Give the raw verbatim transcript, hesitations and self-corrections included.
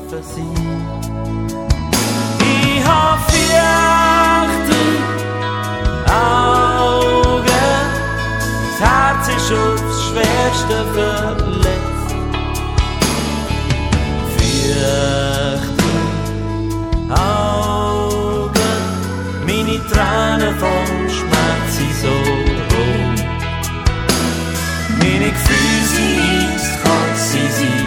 für sie. Ich hab fürchte Augen, das Herz ist aufs Schwerste verletzt. Fürchte Augen, meine Tränen vom Schmerz sind so rot. Meine Gefühle sind eiskalt, sie sind